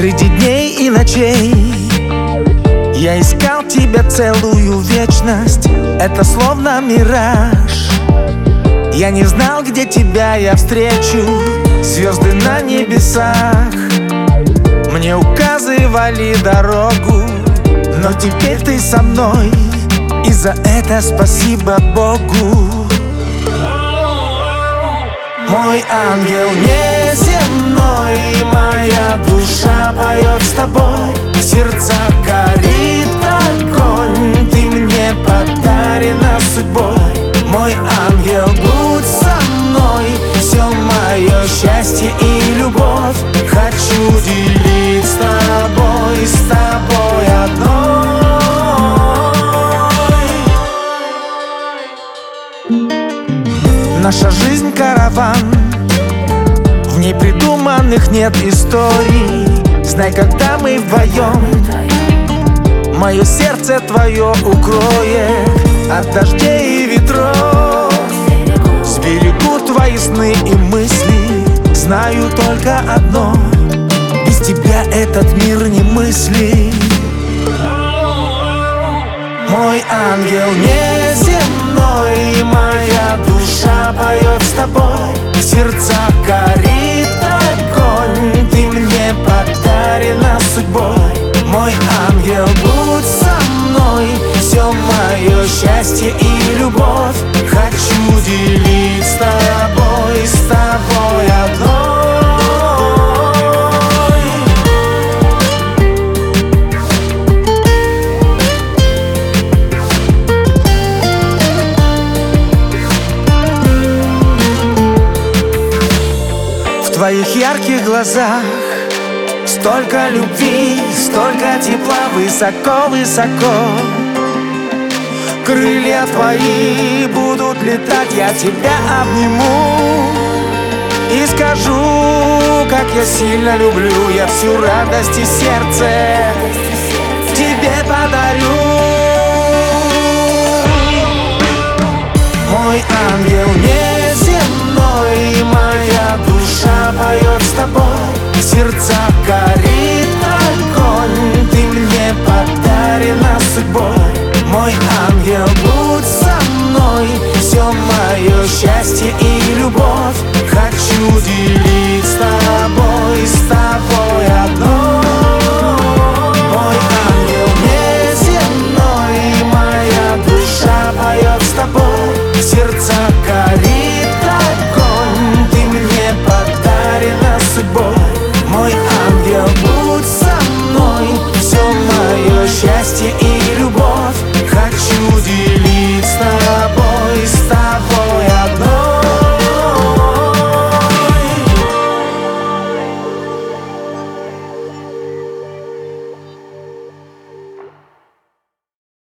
Среди дней и ночей я искал тебя целую вечность. Это словно мираж. Я не знал, где тебя я встречу. Звезды на небесах мне указывали дорогу, но теперь ты со мной, и за это спасибо Богу. Мой ангел неземной, моя душа поет с тобой. В сердцах горит огонь, ты мне подарена судьбой. Мой ангел, будь со мной, все мое счастье и любовь хочу делить с тобой одной. Наша жизнь караван, в ней придуманных нет историй. Знай, когда мы вдвоем, мое сердце твое укроет от дождей и ветров. Сберегут твои сны и мысли. Знаю только одно: без тебя этот мир не мыслим. Мой ангел неземной, моя душа поет с тобой. В сердцах горит огонь, ты мне подарена судьбой. Мой ангел, будь со мной, все мое счастье и любовь хочу делить с тобой одной. В твоих ярких глазах столько любви, столько тепла, высоко-высоко. Крылья твои будут летать, я тебя обниму и скажу, как я сильно люблю. Я всю радость и сердце тебе подарю. Мой ангел неземной, моя душа поет с тобой. В сердцах